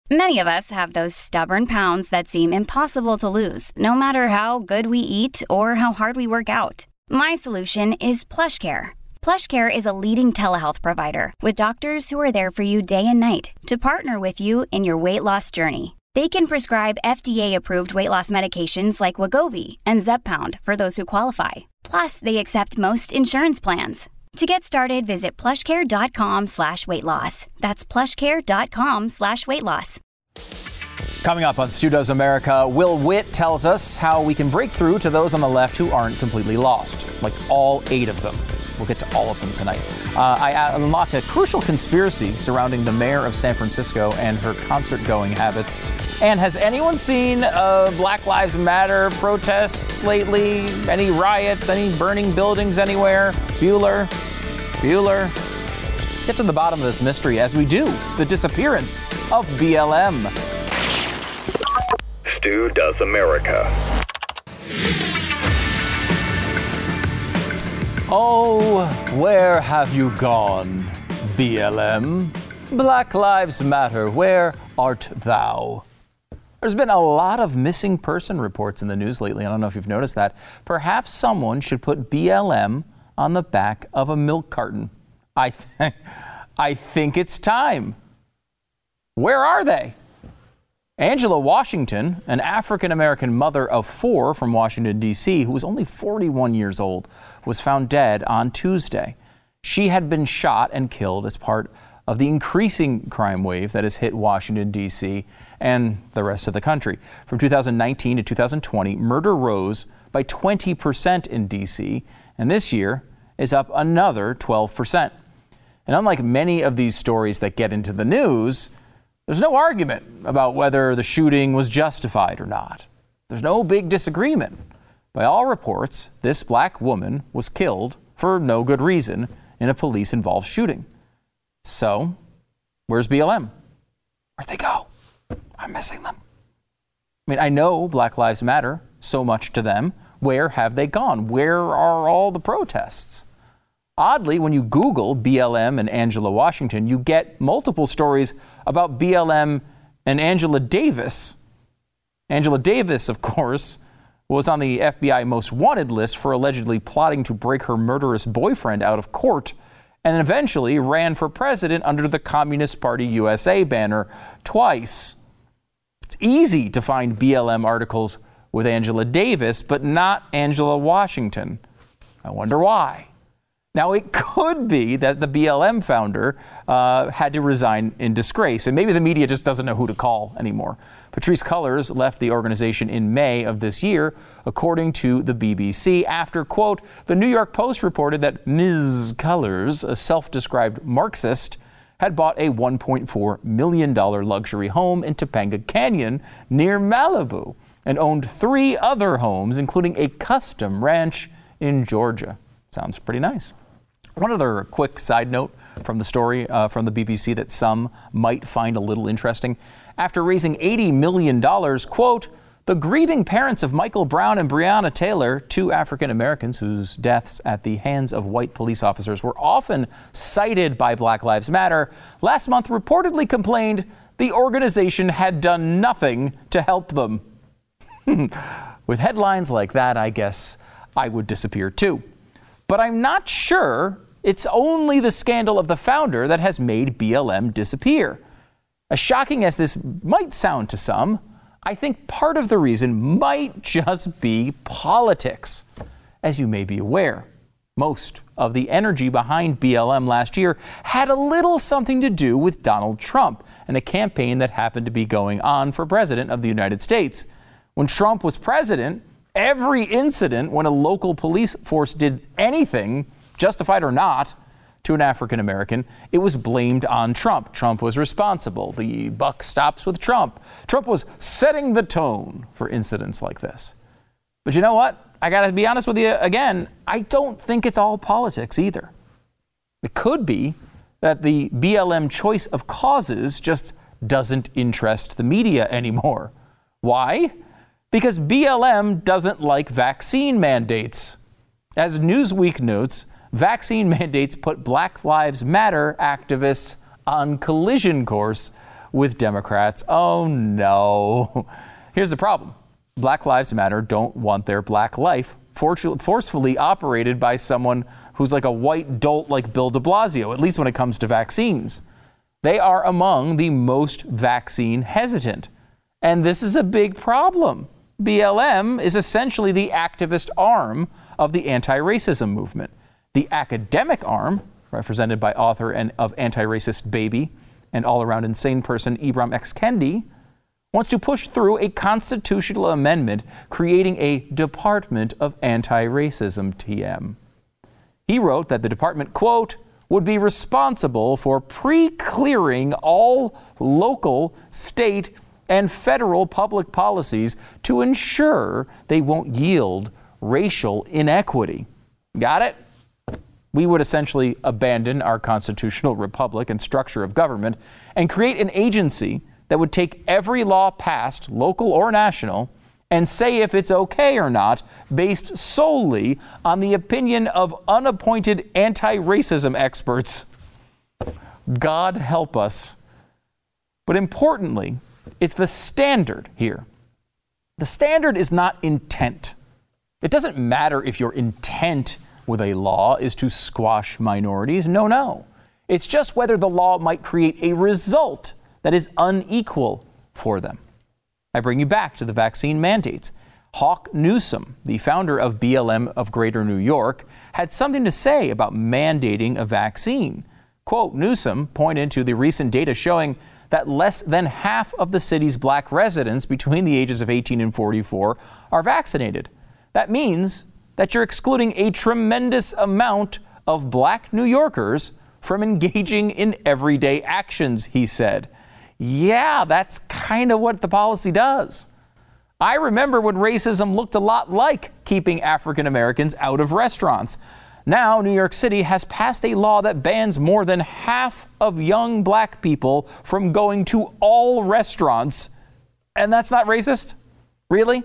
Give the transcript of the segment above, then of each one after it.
Many of us have those stubborn pounds that seem impossible to lose, no matter how good we eat or how hard we work out. My solution is PlushCare. PlushCare is a leading telehealth provider with doctors who are there for you day and night to partner with you in your weight loss journey. They can prescribe FDA-approved weight loss medications like Wegovy and Zepbound for those who qualify. Plus, they accept most insurance plans. To get started, visit plushcare.com/weightloss. That's plushcare.com/weightloss. Coming up on Stu Does America, Will Witt tells us how we can break through to those on the left who aren't completely lost, like all 8 of them. We'll get to all of them tonight. I unlock a crucial conspiracy surrounding the mayor of San Francisco and her concert-going habits. And has anyone seen Black Lives Matter protests lately? Any riots? Any burning buildings anywhere? Bueller? Let's get to the bottom of this mystery as we do the disappearance of BLM. Stu Does America. Oh, where have you gone, BLM? Black Lives Matter, where art thou? There's been a lot of missing person reports in the news lately. I don't know if you've noticed that. Perhaps someone should put BLM on the back of a milk carton. I think it's time. Where are they? Angela Washington, an African-American mother of 4 from Washington, D.C., who was only 41 years old, was found dead on Tuesday. She had been shot and killed as part of the increasing crime wave that has hit Washington, D.C. and the rest of the country. From 2019 to 2020, murder rose by 20% in D.C., and this year is up another 12%. And unlike many of these stories that get into the news, there's no argument about whether the shooting was justified or not. There's no big disagreement. By all reports, this black woman was killed for no good reason in a police-involved shooting. So, where's BLM? Where'd they go? I'm missing them. I mean, I know Black Lives Matter so much to them. Where have they gone? Where are all the protests? Oddly, when you Google BLM and Angela Washington, you get multiple stories about BLM and Angela Davis. Angela Davis, of course, was on the FBI most wanted list for allegedly plotting to break her murderous boyfriend out of court, and eventually ran for president under the Communist Party USA banner twice. It's easy to find BLM articles with Angela Davis, but not Angela Washington. I wonder why. Now, it could be that the BLM founder had to resign in disgrace, and maybe the media just doesn't know who to call anymore. Patrisse Cullors left the organization in May of this year, according to the BBC, after, quote, the New York Post reported that Ms. Cullors, a self-described Marxist, had bought a $1.4 million luxury home in Topanga Canyon near Malibu and owned 3 other homes, including a custom ranch in Georgia. Sounds pretty nice. One other quick side note from the story from the BBC that some might find a little interesting. After raising $80 million, quote, the grieving parents of Michael Brown and Breonna Taylor, 2 African Americans whose deaths at the hands of white police officers were often cited by Black Lives Matter, last month reportedly complained the organization had done nothing to help them. With headlines like that, I guess I would disappear too. But I'm not sure it's only the scandal of the founder that has made BLM disappear. As shocking as this might sound to some, I think part of the reason might just be politics. As you may be aware, most of the energy behind BLM last year had a little something to do with Donald Trump and a campaign that happened to be going on for president of the United States. When Trump was president, every incident when a local police force did anything, justified or not, to an African American, it was blamed on Trump. Trump was responsible. The buck stops with Trump. Trump was setting the tone for incidents like this. But you know what? I got to be honest with you again. I don't think it's all politics either. It could be that the BLM choice of causes just doesn't interest the media anymore. Why? Because BLM doesn't like vaccine mandates. As Newsweek notes, vaccine mandates put Black Lives Matter activists on collision course with Democrats. Oh no. Here's the problem. Black Lives Matter don't want their black life forcefully operated by someone who's like a white dolt like Bill de Blasio, at least when it comes to vaccines. They are among the most vaccine hesitant. And this is a big problem. BLM is essentially the activist arm of the anti-racism movement. The academic arm, represented by author of Anti-Racist Baby and all-around insane person Ibram X. Kendi, wants to push through a constitutional amendment creating a Department of Anti-Racism, TM. He wrote that the department, quote, would be responsible for pre-clearing all local, state, and federal public policies to ensure they won't yield racial inequity. Got it? We would essentially abandon our constitutional republic and structure of government and create an agency that would take every law passed, local or national, and say if it's okay or not based solely on the opinion of unappointed anti-racism experts. God help us. But importantly, it's the standard here. The standard is not intent. It doesn't matter if your intent with a law is to squash minorities. No. It's just whether the law might create a result that is unequal for them. I bring you back to the vaccine mandates. Hawk Newsom, the founder of BLM of Greater New York, had something to say about mandating a vaccine. Quote, Newsom pointed to the recent data showing that less than half of the city's black residents between the ages of 18 and 44 are vaccinated. That means that you're excluding a tremendous amount of black New Yorkers from engaging in everyday actions, he said. Yeah, that's kind of what the policy does. I remember when racism looked a lot like keeping African Americans out of restaurants. Now, New York City has passed a law that bans more than half of young black people from going to all restaurants. And that's not racist? Really?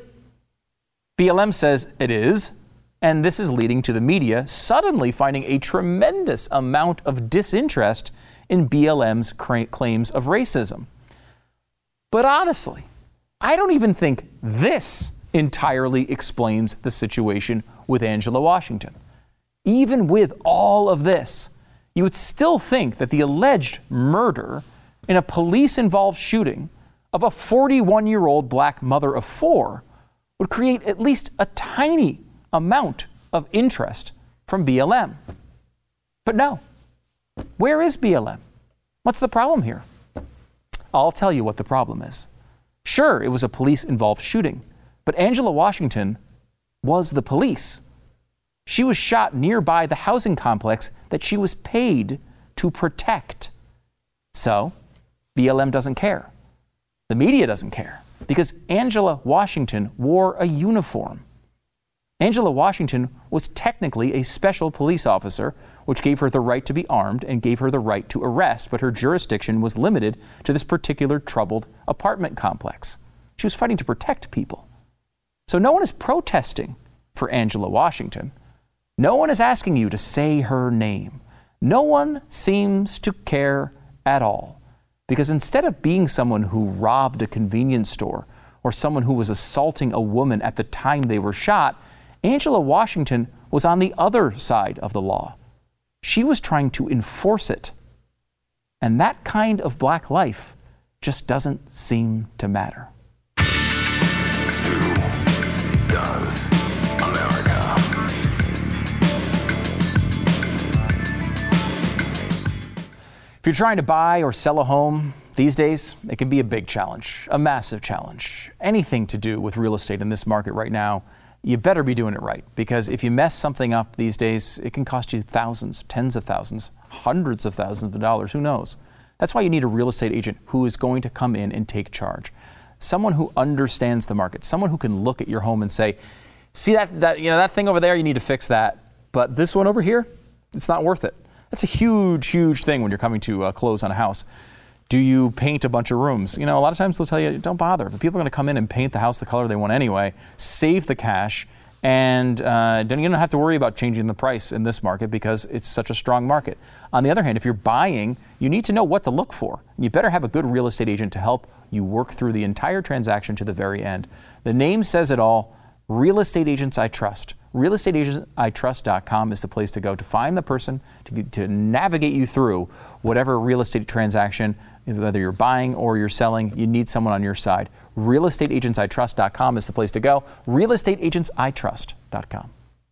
BLM says it is. And this is leading to the media suddenly finding a tremendous amount of disinterest in BLM's claims of racism. But honestly, I don't even think this entirely explains the situation with Angela Washington. Even with all of this, you would still think that the alleged murder in a police-involved shooting of a 41-year-old black mother of 4 would create at least a tiny amount of interest from BLM. But no. Where is BLM? What's the problem here? I'll tell you what the problem is. Sure, it was a police-involved shooting, but Angela Washington was the police. She was shot nearby the housing complex that she was paid to protect. So, BLM doesn't care. The media doesn't care because Angela Washington wore a uniform. Angela Washington was technically a special police officer, which gave her the right to be armed and gave her the right to arrest, but her jurisdiction was limited to this particular troubled apartment complex. She was fighting to protect people. So no one is protesting for Angela Washington. No one is asking you to say her name. No one seems to care at all. Because instead of being someone who robbed a convenience store or someone who was assaulting a woman at the time they were shot, Angela Washington was on the other side of the law. She was trying to enforce it. And that kind of black life just doesn't seem to matter. If you're trying to buy or sell a home these days, it can be a big challenge, a massive challenge. Anything to do with real estate in this market right now, you better be doing it right, because if you mess something up these days, it can cost you thousands, tens of thousands, hundreds of thousands of dollars, who knows? That's why you need a real estate agent who is going to come in and take charge. Someone who understands the market, someone who can look at your home and say, see that thing over there, you need to fix that, but this one over here, it's not worth it. That's a huge, huge thing when you're coming to close on a house. Do you paint a bunch of rooms? A lot of times they'll tell you, don't bother. But people are going to come in and paint the house the color they want anyway, save the cash, And you don't have to worry about changing the price in this market because it's such a strong market. On the other hand, if you're buying, you need to know what to look for. You better have a good real estate agent to help you work through the entire transaction to the very end. The name says it all. Real Estate Agents I Trust. RealEstateAgentsITrust.com is the place to go to find the person to navigate you through whatever real estate transaction, whether you're buying or you're selling. You need someone on your side. RealEstateAgentsITrust.com is the place to go. RealEstateAgentsITrust.com.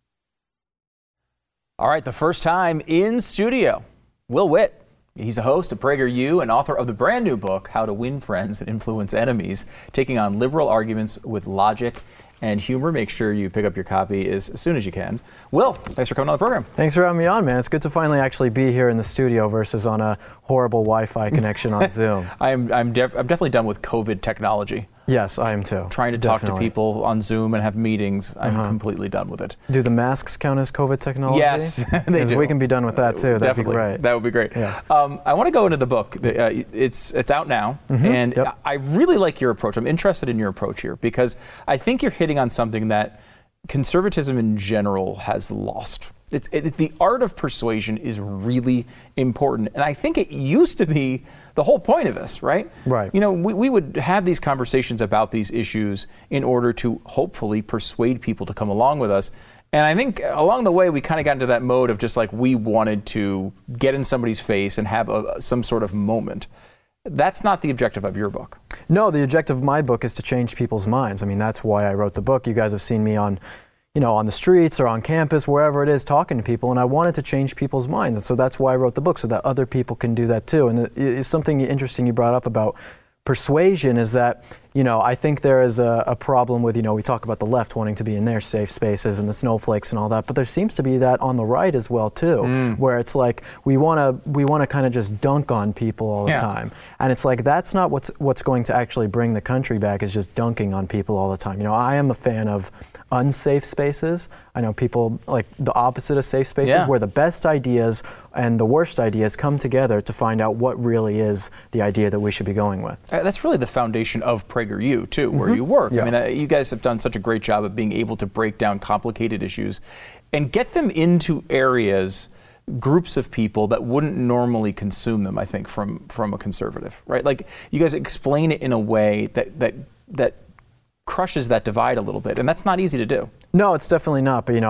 All right, the first time in studio, Will Witt. He's a host of PragerU and author of the brand new book, How to Win Friends and Influence Enemies, taking on liberal arguments with logic and humor. Make sure you pick up your copy as soon as you can. Will, thanks for coming on the program. Thanks for having me on, man. It's good to finally actually be here in the studio versus on a horrible Wi-Fi connection on Zoom. I'm definitely done with COVID technology. Yes, I am too. Trying to talk to people on Zoom and have meetings, I'm completely done with it. Do the masks count as COVID technology? Yes, they do. We can be done with that too. That'd be great. That would be great. Yeah. I want to go into the book. It's out now, and I really like your approach. I'm interested in your approach here because I think you're hitting on something that conservatism in general has lost. It's the art of persuasion is really important. And I think it used to be the whole point of this, right? Right. You know, we would have these conversations about these issues in order to hopefully persuade people to come along with us. And I think along the way, we kind of got into that mode of just like we wanted to get in somebody's face and have some sort of moment. That's not the objective of your book. No, the objective of my book is to change people's minds. I mean, that's why I wrote the book. You guys have seen me on the streets or on campus, wherever it is, talking to people, and I wanted to change people's minds. And so that's why I wrote the book, so that other people can do that too. And it's something interesting you brought up about persuasion is that, I think there is a problem with, we talk about the left wanting to be in their safe spaces and the snowflakes and all that, but there seems to be that on the right as well too, where it's like we want to kind of just dunk on people all the time. And it's like that's not what's going to actually bring the country back, is just dunking on people all the time. I am a fan of unsafe spaces. I know people like the opposite of safe spaces, where the best ideas and the worst ideas come together to find out what really is the idea that we should be going with. That's really the foundation of PragerU too, where you work. I mean, you guys have done such a great job of being able to break down complicated issues and get them into areas, groups of people that wouldn't normally consume them, I think, from a conservative, right? Like you guys explain it in a way that crushes that divide a little bit, and that's not easy to do. No, it's definitely not, but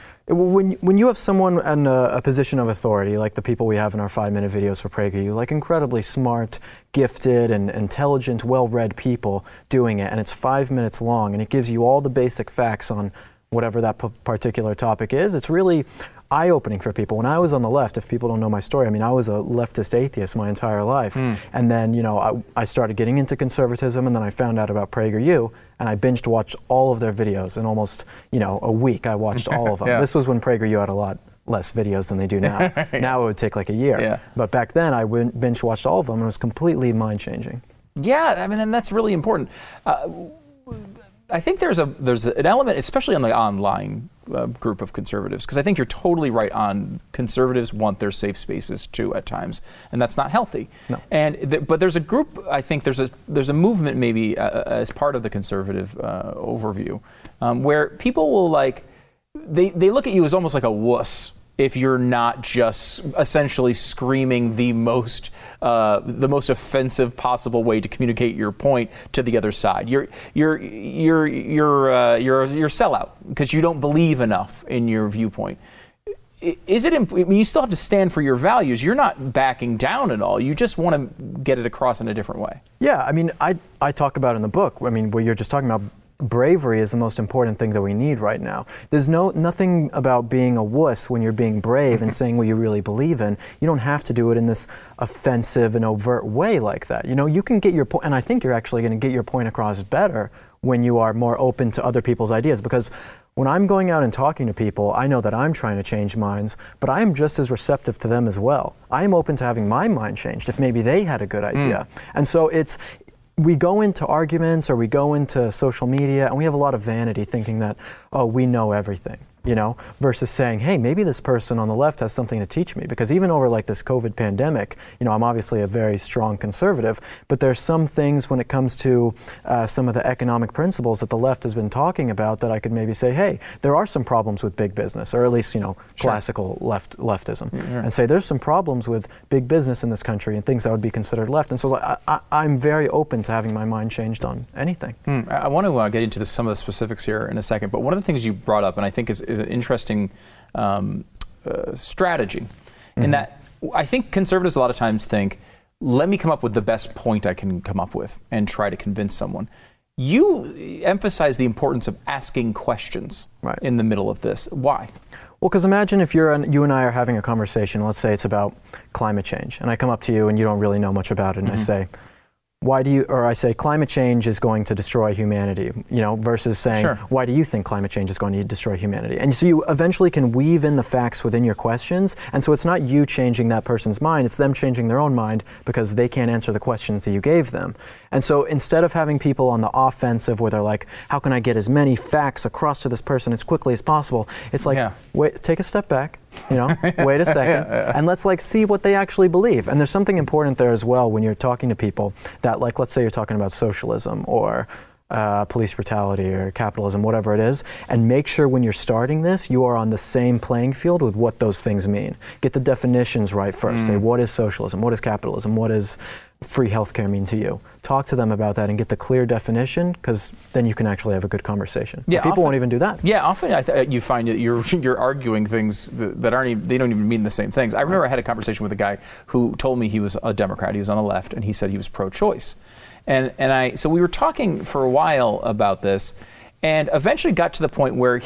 when you have someone in a position of authority, like the people we have in our 5-minute videos for PragerU, like incredibly smart, gifted, and intelligent, well-read people doing it, and it's 5 minutes long, and it gives you all the basic facts on whatever that particular topic is, it's really eye-opening for people. When I was on the left, if people don't know my story, I mean, I was a leftist atheist my entire life. And then, I started getting into conservatism, and then I found out about PragerU, and I binged watched all of their videos in almost, a week. I watched all of them. This was when PragerU had a lot less videos than they do now. Now it would take like a year. But back then, I binge watched all of them, and it was completely mind-changing. Yeah, I mean, and that's really important. I think there's an element, especially on the online group of conservatives, because I think you're totally right on conservatives want their safe spaces too at times, and that's not healthy. No. But there's a group, I think there's a movement maybe as part of the conservative overview where people will they look at you as almost like a wuss if you're not just essentially screaming the most offensive possible way to communicate your point to the other side. You're a sellout because you don't believe enough in your viewpoint. You still have to stand for your values. You're not backing down at all. You just want to get it across in a different way. Yeah, I mean, I talk about in the book, I mean, where you're just talking about bravery is the most important thing that we need right now. There's nothing about being a wuss when you're being brave and saying what you really believe in. You don't have to do it in this offensive and overt way like that. You can get your point, and I think you're actually going to get your point across better when you are more open to other people's ideas, because when I'm going out and talking to people, I know that I'm trying to change minds, but I am just as receptive to them as well. I am open to having my mind changed if maybe they had a good idea. And so we go into arguments or we go into social media and we have a lot of vanity thinking that, we know everything. versus saying, hey, maybe this person on the left has something to teach me. Because even over like this COVID pandemic, I'm obviously a very strong conservative, but there's some things when it comes to some of the economic principles that the left has been talking about that I could maybe say, hey, there are some problems with big business, or at least, classical leftism, and say there's some problems with big business in this country and things that would be considered left. And so I'm very open to having my mind changed on anything. I want to get into some of the specifics here in a second, but one of the things you brought up, and I think is an interesting strategy, in that I think conservatives a lot of times think, let me come up with the best point I can come up with and try to convince someone. You emphasize the importance of asking questions in the middle of this. Why? Well, because imagine if you and I are having a conversation, let's say it's about climate change, and I come up to you and you don't really know much about it, and I say, I say climate change is going to destroy humanity, versus saying, why do you think climate change is going to destroy humanity? And so you eventually can weave in the facts within your questions, and so it's not you changing that person's mind, it's them changing their own mind because they can't answer the questions that you gave them. And so instead of having people on the offensive where they're like, how can I get as many facts across to this person as quickly as possible? It's like, wait, take a step back. Wait a second, and let's see what they actually believe. And there's something important there as well when you're talking to people that, let's say you're talking about socialism or police brutality or capitalism, whatever it is, and make sure when you're starting this, you are on the same playing field with what those things mean. Get the definitions right first. Say, what is socialism? What is capitalism? What does free healthcare mean to you? Talk to them about that and get the clear definition, because then you can actually have a good conversation. Yeah, people won't even do that. Yeah, often you find that you're arguing things that aren't they don't even mean the same things. I remember I had a conversation with a guy who told me he was a Democrat. He was on the left, and he said he was pro-choice. So we were talking for a while about this, and eventually got to the point where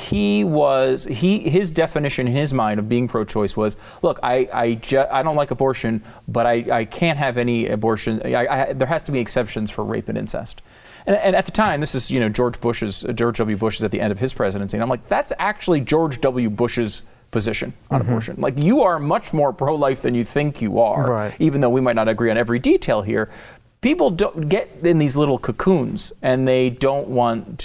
his definition in his mind of being pro-choice was, look, I don't like abortion, but I can't have any abortion. There has to be exceptions for rape and incest. And at the time, this is George W. Bush is at the end of his presidency, and I'm like, that's actually George W. Bush's position on abortion. Like, you are much more pro-life than you think you are, even though we might not agree on every detail here. People don't get in these little cocoons, and they don't want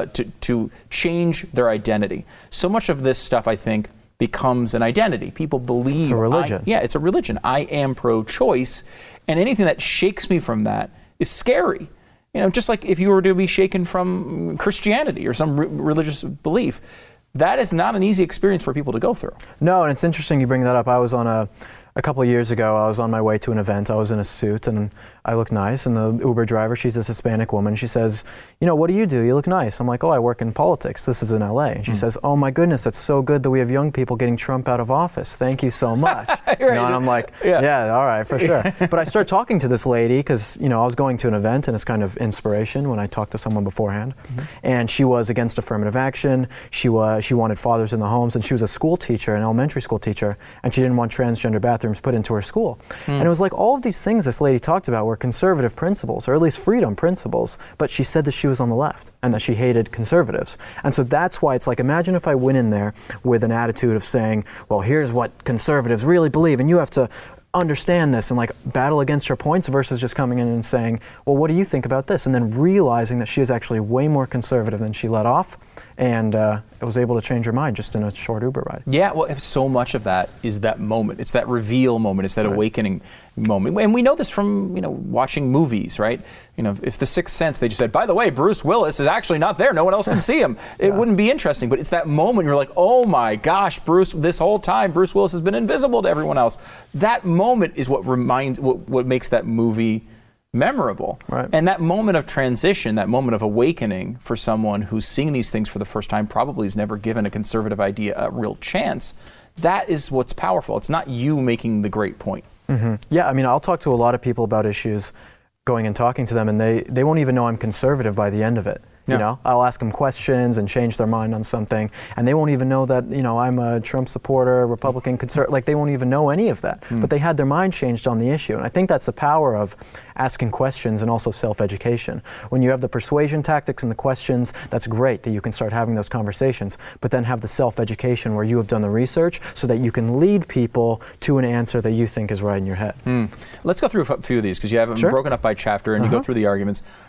to change their identity. So much of this stuff, I think, becomes an identity. People believe it's a religion. It's a religion. I am pro-choice, and anything that shakes me from that is scary. Just like if you were to be shaken from Christianity or some religious belief, that is not an easy experience for people to go through. No, and it's interesting you bring that up. I was on a couple of years ago, I was on my way to an event. I was in a suit and I look nice. And the Uber driver, she's this Hispanic woman. She says, what do? You look nice. I'm like, I work in politics. This is in LA. And she says, oh my goodness, that's so good that we have young people getting Trump out of office. Thank you so much. And I'm like, yeah, all right, for sure. But I start talking to this lady because, I was going to an event and it's kind of inspiration when I talk to someone beforehand. And she was against affirmative action. She wanted fathers in the homes, and she was a school teacher, an elementary school teacher, and she didn't want transgender bathrooms put into her school. And it was like all of these things this lady talked about were conservative principles, or at least freedom principles, but she said that she was on the left and that she hated conservatives. And so that's why it's like, imagine if I went in there with an attitude of saying, well, here's what conservatives really believe, and you have to understand this and battle against her points, versus just coming in and saying, well, what do you think about this? And then realizing that she is actually way more conservative than she let off. And I was able to change her mind just in a short Uber ride. Yeah, well, so much of that is that moment. It's that reveal moment. It's that awakening moment. And we know this from, watching movies, right? If The Sixth Sense, they just said, by the way, Bruce Willis is actually not there. No one else can see him. It wouldn't be interesting. But it's that moment you're like, oh my gosh, this whole time, Bruce Willis has been invisible to everyone else. That moment is what makes that movie memorable. And that moment of transition, that moment of awakening for someone who's seeing these things for the first time, probably has never given a conservative idea a real chance. That is what's powerful. It's not you making the great point. Yeah, I'll talk to a lot of people about issues, going and talking to them, and they won't even know I'm conservative by the end of it. I'll ask them questions and change their mind on something, and they won't even know that, I'm a Trump supporter, Republican, conservative. They won't even know any of that. But they had their mind changed on the issue. And I think that's the power of asking questions and also self-education. When you have the persuasion tactics and the questions, that's great that you can start having those conversations, but then have the self-education where you have done the research so that you can lead people to an answer that you think is right in your head. Let's go through a few of these, because you have them broken up by chapter and you go through the arguments.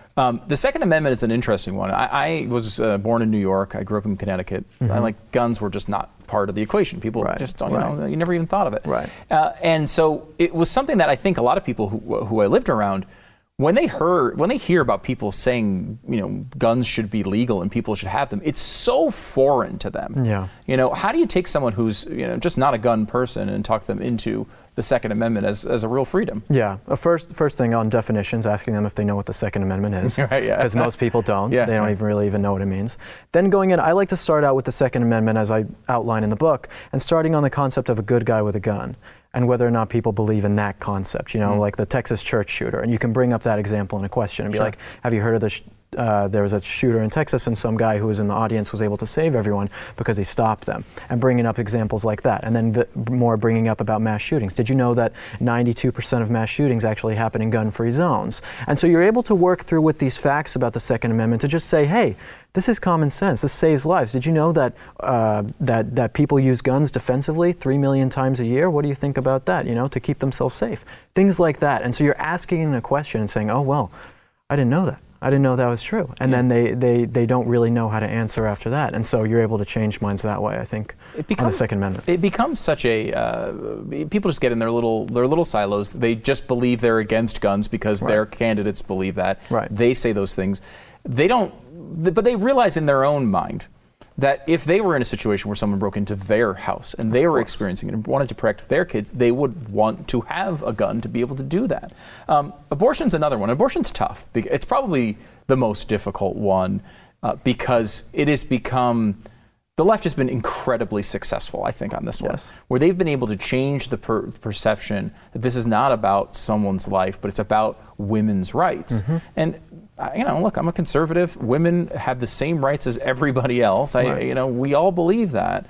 The Second Amendment is an interesting one. I was born in New York. I grew up in Connecticut. Guns were just not part of the equation. People just don't, you never even thought of it. Right. And so it was something that I think a lot of people who I lived around, when they hear about people saying, guns should be legal and people should have them, it's so foreign to them. Yeah. How do you take someone who's, just not a gun person and talk them into the Second Amendment as a real freedom? Yeah. First thing on definitions, asking them if they know what the Second Amendment is. Right, yeah. Because most people don't. Yeah, they don't even know what it means. Then going in, I like to start out with the Second Amendment as I outline in the book, and starting on the concept of a good guy with a gun, and whether or not people believe in that concept, like the Texas church shooter. And you can bring up that example in a question and be like, have you heard of this? There was a shooter in Texas, and some guy who was in the audience was able to save everyone because he stopped them. And bringing up examples like that. And then more bringing up about mass shootings. Did you know that 92% of mass shootings actually happen in gun-free zones? And so you're able to work through with these facts about the Second Amendment to just say, hey, this is common sense. This saves lives. Did you know that that people use guns defensively 3 million times a year? What do you think about that, to keep themselves safe? Things like that. And so you're asking a question and saying, oh, well, I didn't know that. I didn't know that was true. And then they don't really know how to answer after that. And so you're able to change minds that way, I think, on the Second Amendment. It becomes such people just get in their little silos. They just believe they're against guns because their candidates believe that. Right. They say those things. But they realize in their own mind that if they were in a situation where someone broke into their house and they were experiencing it and wanted to protect their kids, they would want to have a gun to be able to do that. Abortion's another one. Abortion's tough. It's probably the most difficult one because it has become, the left has been incredibly successful, I think, on this one, where they've been able to change the perception that this is not about someone's life, but it's about women's rights. And look, I'm a conservative. Women have the same rights as everybody else. We all believe that.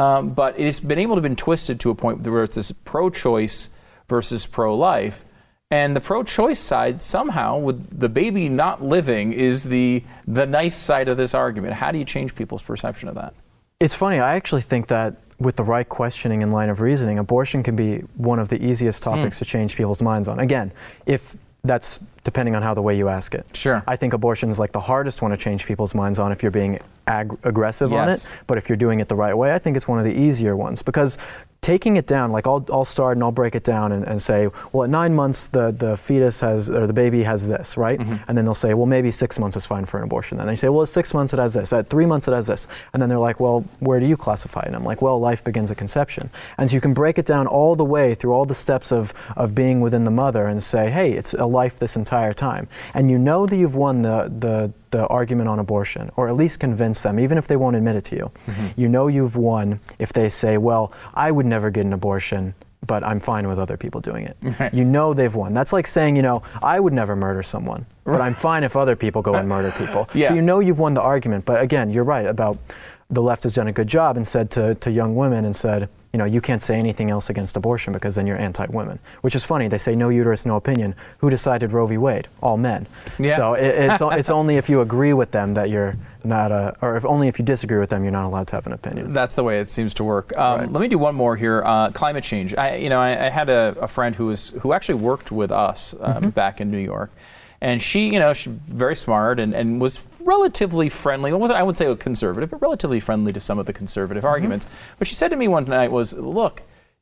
But it's been able to be twisted to a point where it's this pro-choice versus pro-life. And the pro-choice side, somehow, with the baby not living, is the nice side of this argument. How do you change people's perception of that? It's funny. I actually think that with the right questioning and line of reasoning, abortion can be one of the easiest topics to change people's minds on. Again, if that's depending on how the way you ask it. Sure. I think abortion is like the hardest one to change people's minds on if you're being aggressive on it. But if you're doing it the right way, I think it's one of the easier ones, because taking it down, like I'll start and I'll break it down and say, well, at 9 months the fetus has, or the baby has this, right? And then they'll say, well, maybe 6 months is fine for an abortion. Then they say, well, at 6 months it has this, at 3 months it has this. And then they're like, well, where do you classify it? And I'm like, well, life begins at conception. And so you can break it down all the way through all the steps of being within the mother and say, hey, it's a life this entire time. And you know that you've won the argument on abortion, or at least convince them, even if they won't admit it to you. You know you've won if they say, well, I would never get an abortion, but I'm fine with other people doing it. You know they've won. That's like saying, I would never murder someone, but I'm fine if other people go and murder people. So you know you've won the argument. But again, you're right about the left has done a good job and said to young women and said, you can't say anything else against abortion because then you're anti-women. Which is funny. They say no uterus, no opinion. Who decided Roe v. Wade? All men. So it's only if you agree with them that you're not only if you disagree with them, you're not allowed to have an opinion. That's the way it seems to work. Let me do one more here. Climate change. I had a friend who actually worked with us back in New York. And she's very smart and was relatively friendly. I wouldn't say a conservative, but relatively friendly to some of the conservative arguments. But she said to me one night look,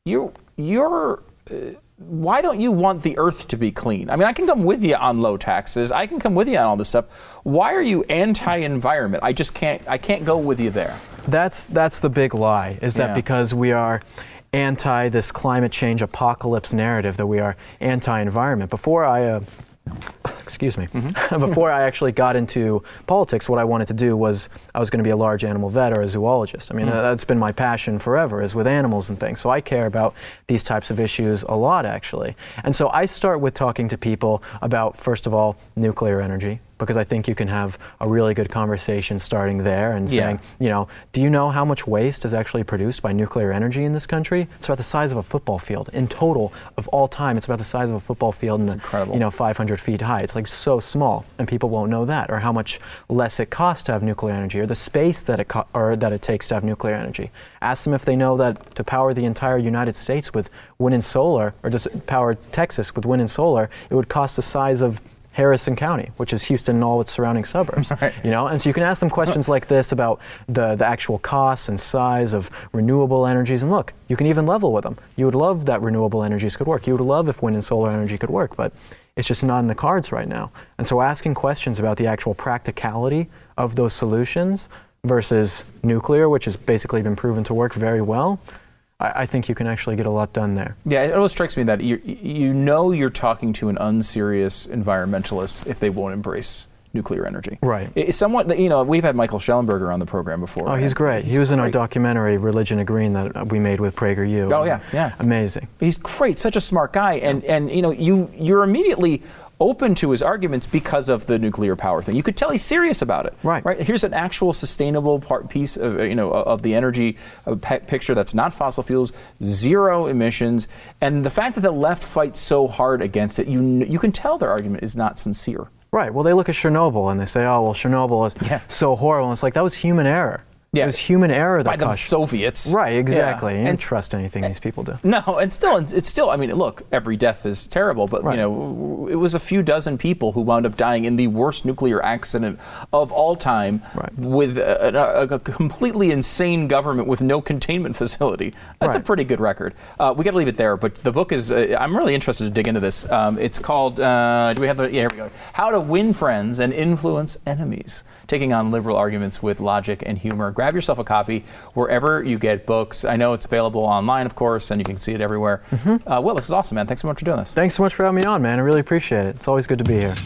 why don't you want the earth to be clean? I mean, I can come with you on low taxes. I can come with you on all this stuff. Why are you anti-environment? I can't go with you there. That's the big lie, is that because we are anti this climate change apocalypse narrative, that we are anti-environment. Before I actually got into politics, what I wanted to do was I was going to be a large animal vet or a zoologist. I mean, that's been my passion forever, is with animals and things. So I care about these types of issues a lot, actually. And so I start with talking to people about, first of all, nuclear energy, because I think you can have a really good conversation starting there and saying, do you know how much waste is actually produced by nuclear energy in this country? It's about the size of a football field. In total, of all time, it's about the size of a football field and 500 feet high. It's like so small, and people won't know that, or how much less it costs to have nuclear energy, or the space that it takes to have nuclear energy. Ask them if they know that to power the entire United States with wind and solar, or to power Texas with wind and solar, it would cost the size of Harrison County, which is Houston and all its surrounding suburbs. Right. You know, and so you can ask them questions like this about the actual costs and size of renewable energies. And look, you can even level with them. You would love that renewable energies could work. You would love if wind and solar energy could work, but it's just not in the cards right now. And so asking questions about the actual practicality of those solutions versus nuclear, which has basically been proven to work very well, I think you can actually get a lot done there. Yeah, it always strikes me that you're talking to an unserious environmentalist if they won't embrace nuclear energy. Right. It's somewhat, we've had Michael Schellenberger on the program before. Oh, he's great. He was in our documentary, Religion of Green, that we made with PragerU. Oh, yeah. Amazing. He's great, such a smart guy. And you're immediately open to his arguments because of the nuclear power thing. You could tell he's serious about it. Right. Here's an actual sustainable piece of, of the energy picture that's not fossil fuels, zero emissions. And the fact that the left fights so hard against it, you can tell their argument is not sincere. Right. Well, they look at Chernobyl and they say, oh, well, Chernobyl is so horrible. And it's like, that was human error. Yeah. It was human error that by the Soviets. Right, exactly. Yeah. You don't trust anything these people do. No, it's still, I mean, look, every death is terrible, but, right. It was a few dozen people who wound up dying in the worst nuclear accident of all time with a completely insane government with no containment facility. That's a pretty good record. We got to leave it there, but the book is, I'm really interested to dig into this. It's called, do we have the, yeah, here we go. How to Win Friends and Influence Enemies, taking on liberal arguments with logic and humor. Grab yourself a copy wherever you get books. I know it's available online, of course, and you can see it everywhere. Mm-hmm. Will, this is awesome, man. Thanks so much for doing this. Thanks so much for having me on, man. I really appreciate it. It's always good to be here.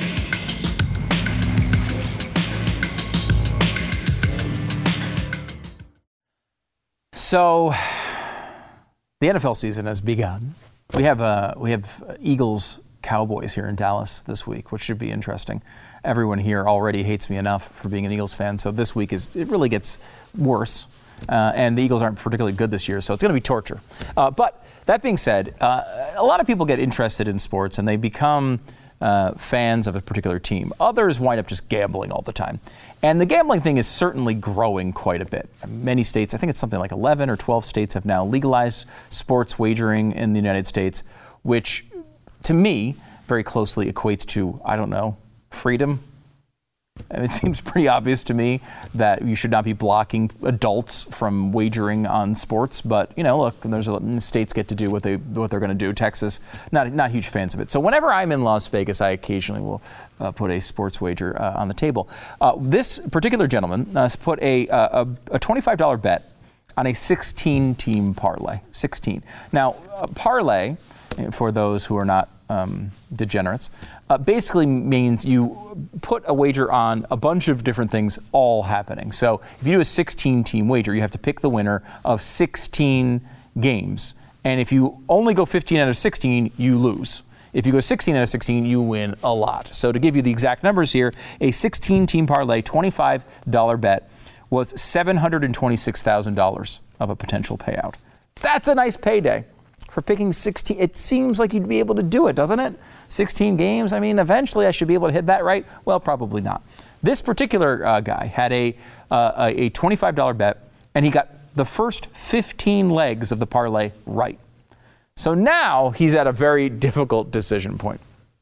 So, the NFL season has begun. We have Eagles Cowboys here in Dallas this week, which should be interesting. Everyone here already hates me enough for being an Eagles fan, so this week it really gets worse. And the Eagles aren't particularly good this year, so it's going to be torture. But that being said, a lot of people get interested in sports and they become fans of a particular team. Others wind up just gambling all the time. And the gambling thing is certainly growing quite a bit. Many states, I think it's something like 11 or 12 states, have now legalized sports wagering in the United States, which to me very closely equates to, I don't know, freedom. It seems pretty obvious to me that you should not be blocking adults from wagering on sports, but look, states get to do what they're going to do. Texas, not huge fans of it. So whenever I'm in Las Vegas, I occasionally will put a sports wager on the table. This particular gentleman put a $25 bet on a 16-team parlay. 16. Now, a parlay, for those who are not degenerates, basically means you put a wager on a bunch of different things all happening. So if you do a 16-team wager, you have to pick the winner of 16 games. And if you only go 15 out of 16, you lose. If you go 16 out of 16, you win a lot. So to give you the exact numbers here, a 16-team parlay, $25 bet was $726,000 of a potential payout. That's a nice payday. For picking 16, it seems like you'd be able to do it, doesn't it? 16 games, I mean, eventually I should be able to hit that right. Well, probably not. This particular guy had a $25 bet, and he got the first 15 legs of the parlay right. So now he's at a very difficult decision point.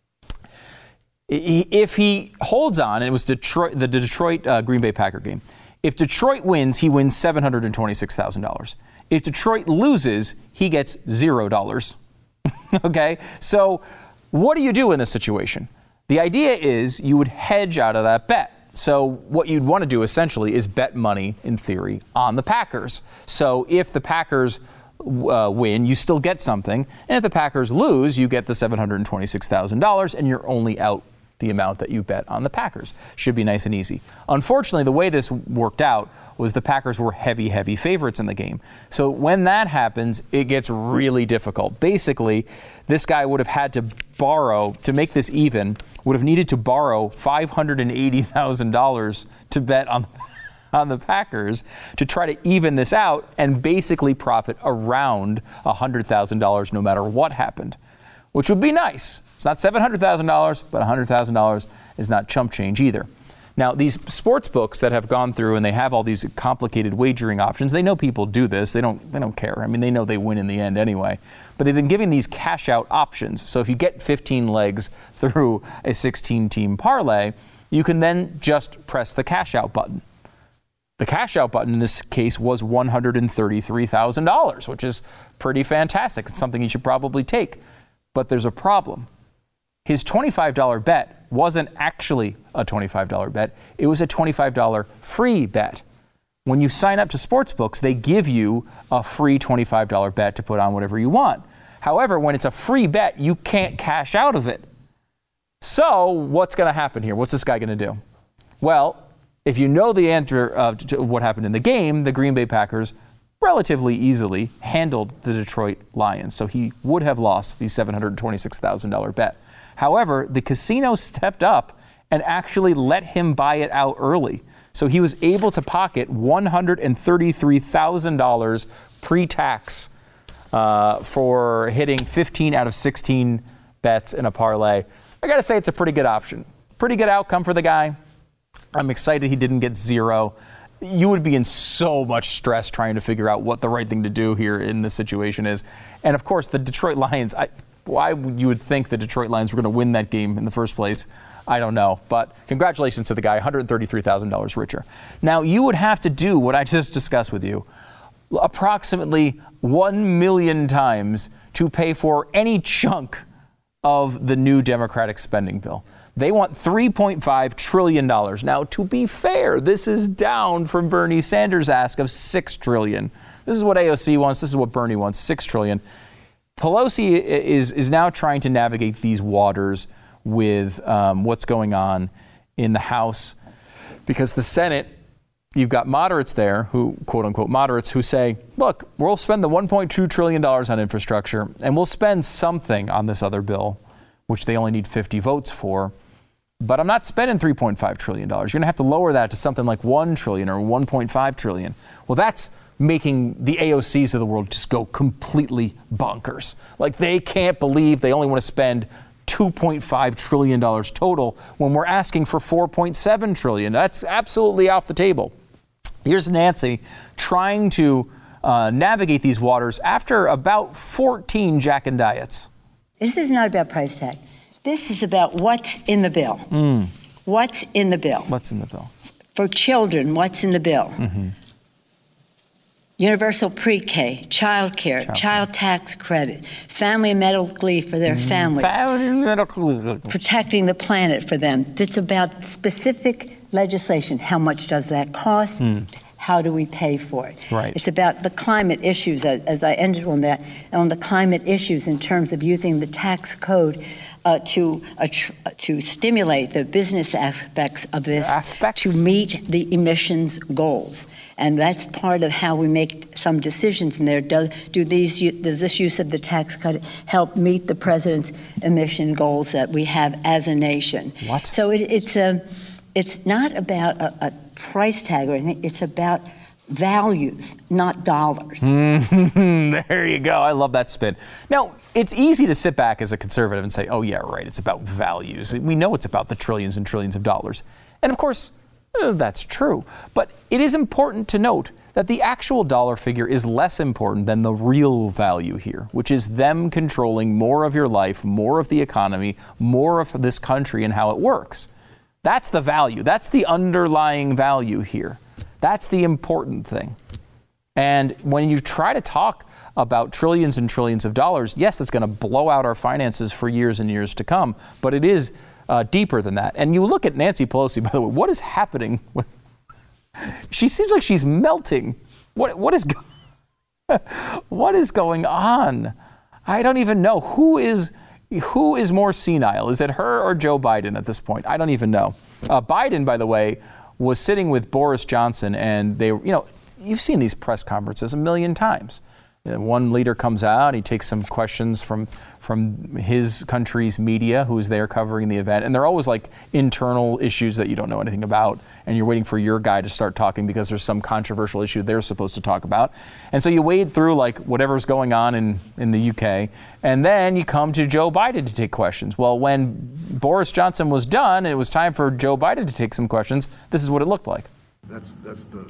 If he holds on, and it was the Detroit Green Bay Packer game, if Detroit wins, he wins $726,000. If Detroit loses, he gets $0. Okay? So what do you do in this situation? The idea is you would hedge out of that bet. So what you'd want to do essentially is bet money, in theory, on the Packers. So if the Packers win, you still get something. And if the Packers lose, you get the $726,000 and you're only out the amount that you bet on the Packers. Should be nice and easy. Unfortunately, the way this worked out was the Packers were heavy favorites in the game. So when that happens, it gets really difficult. Basically, this guy would have had to borrow, to make this even, would have needed to borrow $580,000 to bet on the Packers to try to even this out and basically profit around $100,000 no matter what happened, which would be nice. It's not $700,000, but $100,000 is not chump change either. Now, these sports books that have gone through and they have all these complicated wagering options, they know people do this. They don't care. I mean, they know they win in the end anyway. But they've been giving these cash out options. So if you get 15 legs through a 16-team parlay, you can then just press the cash out button. The cash out button in this case was $133,000, which is pretty fantastic. It's something you should probably take. But there's a problem. His $25 bet wasn't actually a $25 bet. It was a $25 free bet. When you sign up to sportsbooks, they give you a free $25 bet to put on whatever you want. However, when it's a free bet, you can't cash out of it. So what's going to happen here? What's this guy going to do? Well, if you know the answer to what happened in the game, the Green Bay Packers relatively easily handled the Detroit Lions. So he would have lost the $726,000 bet. However, the casino stepped up and actually let him buy it out early. So he was able to pocket $133,000 pre-tax for hitting 15 out of 16 bets in a parlay. I got to say, it's a pretty good option. Pretty good outcome for the guy. I'm excited he didn't get zero. You would be in so much stress trying to figure out what the right thing to do here in this situation is. And of course, the Detroit Lions, why you would think the Detroit Lions were going to win that game in the first place, I don't know. But congratulations to the guy, $133,000 richer. Now, you would have to do what I just discussed with you approximately 1 million times to pay for any chunk of the new Democratic spending bill. They want $3.5 trillion. Now, to be fair, this is down from Bernie Sanders' ask of $6 trillion. This is what AOC wants. This is what Bernie wants, $6 trillion. Pelosi is now trying to navigate these waters with what's going on in the House, because the Senate, you've got moderates there who, quote unquote moderates, who say, look, we'll spend the $1.2 trillion on infrastructure and we'll spend something on this other bill, which they only need 50 votes for. But I'm not spending $3.5 trillion. You're going to have to lower that to something like $1 trillion or $1.5 trillion. Well, that's making the AOCs of the world just go completely bonkers. Like, they can't believe they only want to spend $2.5 trillion total when we're asking for $4.7 trillion. That's absolutely off the table. Here's Nancy trying to navigate these waters after about 14 Jack and Diets. This is not about price tag. This is about what's in the bill. What's in the bill? What's in the bill? For children, what's in the bill? Mm-hmm. Universal pre-K, child care, child tax credit, family medical leave for their families, protecting the planet for them. It's about specific legislation. How much does that cost? How do we pay for it? Right. It's about the climate issues, as I ended on that, on the climate issues in terms of using the tax code to stimulate the business aspects of this to meet the emissions goals. And that's part of how we make some decisions in there. Does this use of the tax cut help meet the president's emission goals that we have as a nation? What? So it's not about a price tag or anything. It's about values, not dollars. There you go. I love that spin. Now, it's easy to sit back as a conservative and say, oh, yeah, right, it's about values. We know it's about the trillions and trillions of dollars. And of course, that's true. But it is important to note that the actual dollar figure is less important than the real value here, which is them controlling more of your life, more of the economy, more of this country and how it works. That's the value. That's the underlying value here. That's the important thing. And when you try to talk about trillions and trillions of dollars, yes, it's going to blow out our finances for years and years to come, but it is deeper than that. And you look at Nancy Pelosi, by the way, what is happening? She seems like she's melting. What is going on? I don't even know. Who is more senile? Is it her or Joe Biden at this point? I don't even know. Biden, by the way, was sitting with Boris Johnson, and they, you've seen these press conferences a million times. One leader comes out, he takes some questions from his country's media who's there covering the event, and they're always like internal issues that you don't know anything about, and you're waiting for your guy to start talking because there's some controversial issue they're supposed to talk about. And so you wade through like whatever's going on in the UK, and then you come to Joe Biden to take questions. Well, when Boris Johnson was done, and it was time for Joe Biden to take some questions, this is what it looked like. That's the.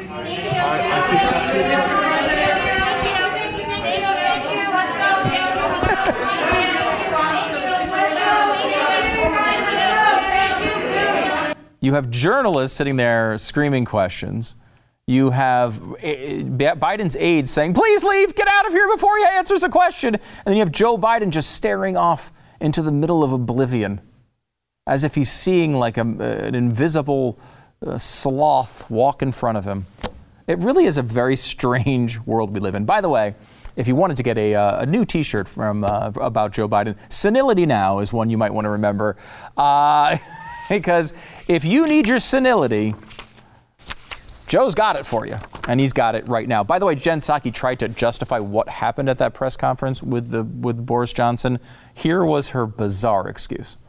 You have journalists sitting there screaming questions. You have Biden's aides saying, please leave, get out of here before he answers a question. And then you have Joe Biden just staring off into the middle of oblivion as if he's seeing like an invisible sloth walk in front of him. It really is a very strange world we live in. By the way, if you wanted to get a new T-shirt from about Joe Biden, senility now is one you might want to remember. Because if you need your senility, Joe's got it for you, and he's got it right now. By the way, Jen Psaki tried to justify what happened at that press conference with Boris Johnson. Here was her bizarre excuse.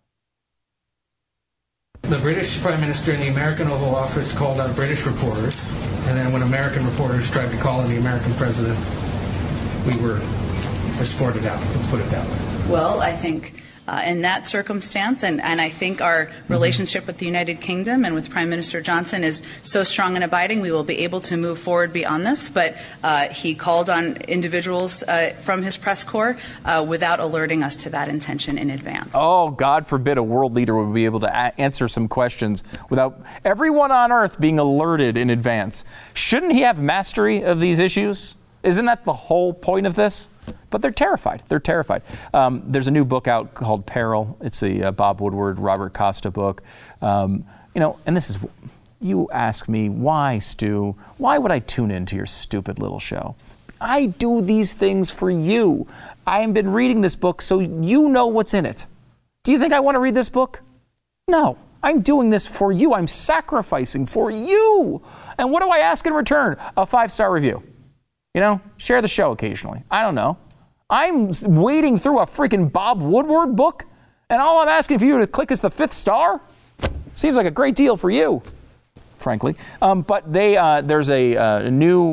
The British Prime Minister in the American Oval Office called out British reporters, and then when American reporters tried to call in the American president, we were escorted out, let's put it that way. Well, I think in that circumstance, and I think our relationship with the United Kingdom and with Prime Minister Johnson is so strong and abiding, we will be able to move forward beyond this. But he called on individuals from his press corps without alerting us to that intention in advance. Oh, God forbid a world leader would be able to answer some questions without everyone on earth being alerted in advance. Shouldn't he have mastery of these issues? Isn't that the whole point of this? But they're terrified. They're terrified. There's a new book out called Peril. It's a Bob Woodward, Robert Costa book. And this is, you ask me, why, Stu? Why would I tune into your stupid little show? I do these things for you. I have been reading this book so you know what's in it. Do you think I want to read this book? No. I'm doing this for you. I'm sacrificing for you. And what do I ask in return? A 5-star review. Share the show occasionally. I don't know. I'm wading through a freaking Bob Woodward book, and all I'm asking for you to click is the 5th star? Seems like a great deal for you, frankly. But there's there's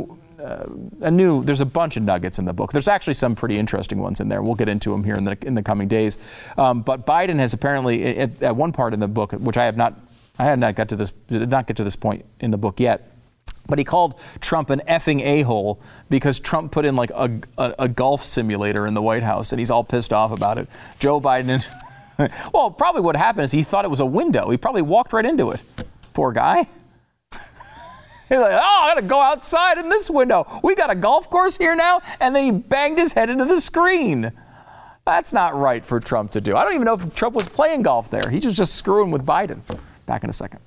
a bunch of nuggets in the book. There's actually some pretty interesting ones in there. We'll get into them here in the coming days. But Biden has apparently, at one part in the book, which did not get to this point in the book yet, but he called Trump an effing a-hole because Trump put in like a golf simulator in the White House, and he's all pissed off about it. Joe Biden, well, probably what happened is he thought it was a window. He probably walked right into it. Poor guy. He's like, I got to go outside in this window. We got a golf course here now, and then he banged his head into the screen. That's not right for Trump to do. I don't even know if Trump was playing golf there. He was just screwing with Biden. Back in a second.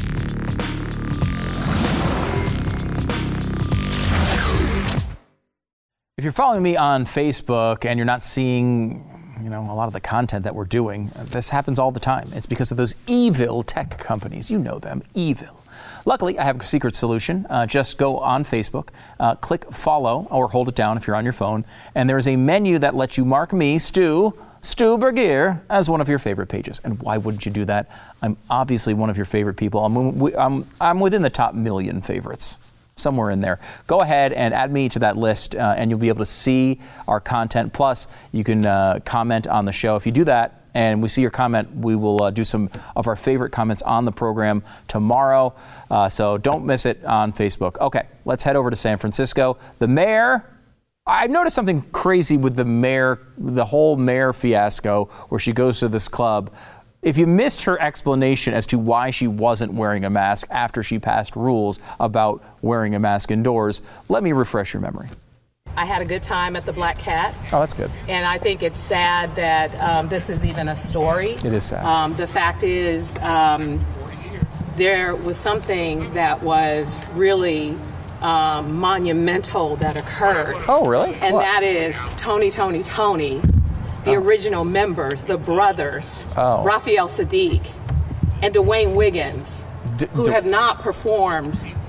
If you're following me on Facebook and you're not seeing, a lot of the content that we're doing, this happens all the time. It's because of those evil tech companies. You know them, evil. Luckily, I have a secret solution. Just go on Facebook, click follow or hold it down if you're on your phone, and there's a menu that lets you mark me, Stu Burguiere, as one of your favorite pages. And why wouldn't you do that? I'm obviously one of your favorite people. I'm within the top 1 million favorites. Somewhere in there. Go ahead and add me to that list, and you'll be able to see our content. Plus, you can comment on the show. If you do that and we see your comment, we will do some of our favorite comments on the program tomorrow. So don't miss it on Facebook. Okay, let's head over to San Francisco. The mayor, I've noticed something crazy with the mayor, the whole mayor fiasco, where she goes to this club. If you missed her explanation as to why she wasn't wearing a mask after she passed rules about wearing a mask indoors, let me refresh your memory. I had a good time at the Black Cat. Oh, that's good. And I think it's sad that this is even a story. It is sad. The fact is there was something that was really monumental that occurred. Oh, really? And what? That is Tony, the original members, the brothers, Raphael Sadiq and Dwayne Wiggins, who have not performed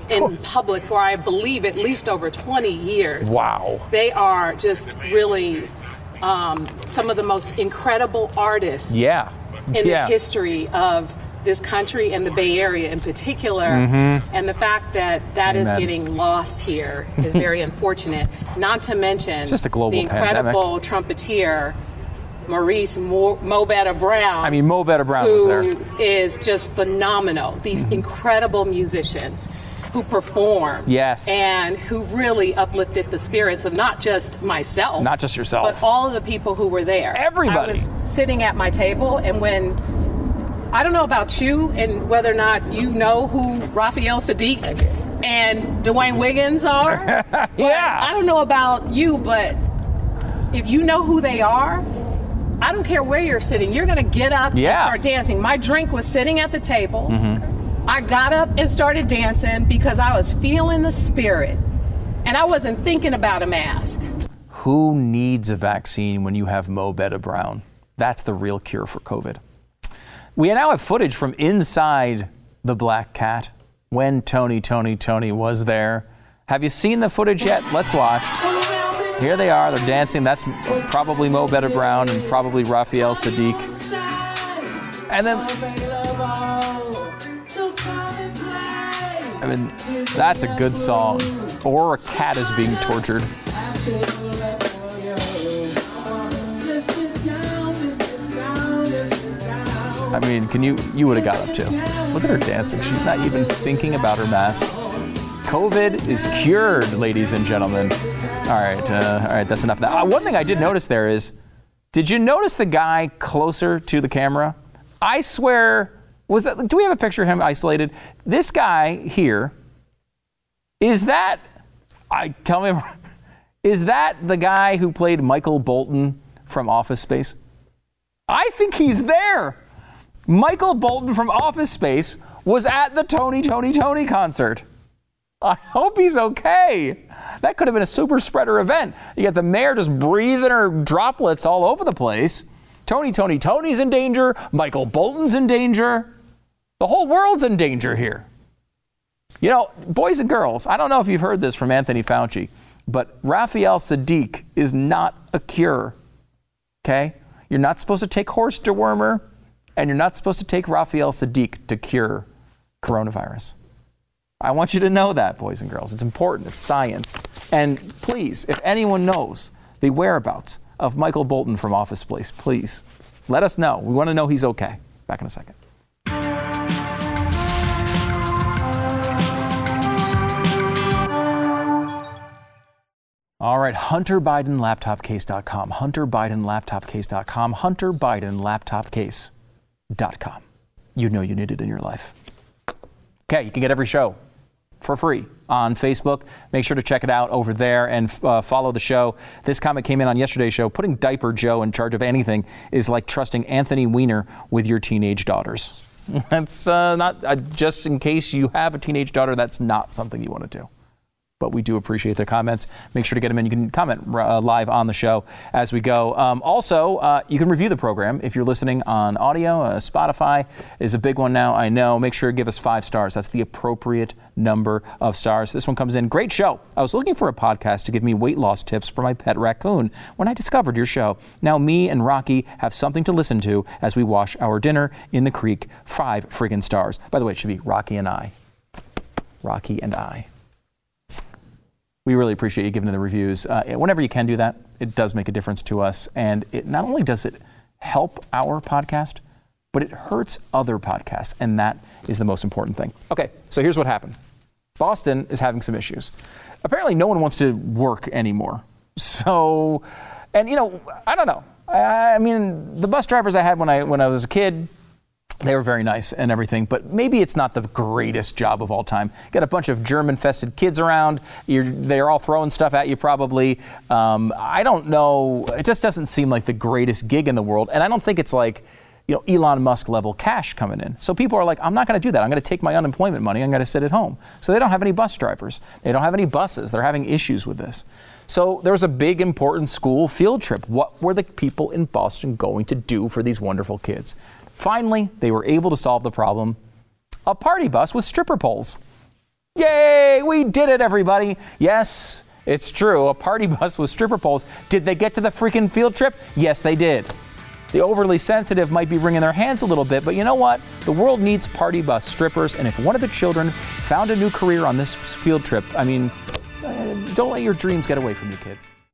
in public for, I believe, at least over 20 years. Wow. They are just really some of the most incredible artists in the history of this country and the Bay Area in particular. And the fact that is getting lost here is very unfortunate. Not to mention it's just a global the incredible trumpeter, Maurice Mo Better Brown. I mean, Mo Better Brown was there. Who is just phenomenal. These incredible musicians who perform. Yes. And who really uplifted the spirits of not just myself. Not just yourself. But all of the people who were there. Everybody. I was sitting at my table, and when, I don't know about you and whether or not you know who Raphael Saadiq and Dwayne Wiggins are. Yeah. I don't know about you, but if you know who they are, I don't care where you're sitting. You're going to get up and start dancing. My drink was sitting at the table. I got up and started dancing because I was feeling the spirit. And I wasn't thinking about a mask. Who needs a vaccine when you have Mo Better Brown? That's the real cure for COVID. We now have footage from inside the Black Cat when Tony was there. Have you seen the footage yet? Let's watch. Here they are. They're dancing. That's probably Mo Better Brown and probably Raphael Saadiq. And then, I mean, that's a good song. Or a cat is being tortured. I mean, you would have got up too. Look at her dancing. She's not even thinking about her mask. COVID is cured, ladies and gentlemen. All right, that's enough of that. One thing I did notice there is, did you notice the guy closer to the camera? I swear, do we have a picture of him isolated? This guy here, is that the guy who played Michael Bolton from Office Space? I think he's there. Michael Bolton from Office Space was at the Tony concert. I hope he's okay. That could have been a super spreader event. You got the mayor just breathing her droplets all over the place. Tony's in danger. Michael Bolton's in danger. The whole world's in danger here. You know, boys and girls, I don't know if you've heard this from Anthony Fauci, but Raphael Saadiq is not a cure. Okay? You're not supposed to take horse dewormer, and you're not supposed to take Raphael Saadiq to cure coronavirus. I want you to know that, boys and girls. It's important. It's science. And please, if anyone knows the whereabouts of Michael Bolton from Office Space, please let us know. We want to know he's okay. Back in a second. All right, HunterBidenLaptopCase.com, HunterBidenLaptopCase.com, HunterBidenLaptopCase.com. You know you need it in your life. Okay, you can get every show for free on Facebook. Make sure to check it out over there and follow the show. This comment came in on yesterday's show. Putting Diaper Joe in charge of anything is like trusting Anthony Weiner with your teenage daughters. That's not, just in case you have a teenage daughter, that's not something you want to do. But we do appreciate their comments. Make sure to get them in. You can comment live on the show as we go. Also, you can review the program if you're listening on audio. Spotify is a big one now, I know. Make sure to give us 5 stars. That's the appropriate number of stars. This one comes in. Great show. I was looking for a podcast to give me weight loss tips for my pet raccoon when I discovered your show. Now me and Rocky have something to listen to as we wash our dinner in the creek. 5 friggin' stars. By the way, it should be Rocky and I. Rocky and I. We really appreciate you giving the reviews. Whenever you can do that, it does make a difference to us. And it not only does it help our podcast, but it hurts other podcasts. And that is the most important thing. Okay, so here's what happened. Boston is having some issues. Apparently no one wants to work anymore. So, and you know, I don't know. I mean, the bus drivers I had when I was a kid, they were very nice and everything, but maybe it's not the greatest job of all time. Got a bunch of germ-infested kids around. They're all throwing stuff at you probably. I don't know. It just doesn't seem like the greatest gig in the world. And I don't think it's like, you know, Elon Musk level cash coming in. So people are like, I'm not going to do that. I'm going to take my unemployment money. I'm going to sit at home. So they don't have any bus drivers. They don't have any buses. They're having issues with this. So there was a big, important school field trip. What were the people in Boston going to do for these wonderful kids? Finally, they were able to solve the problem. A party bus with stripper poles. Yay, we did it, everybody. Yes, it's true. A party bus with stripper poles. Did they get to the freaking field trip? Yes, they did. The overly sensitive might be wringing their hands a little bit, but you know what? The world needs party bus strippers, and if one of the children found a new career on this field trip, I mean, don't let your dreams get away from you, kids.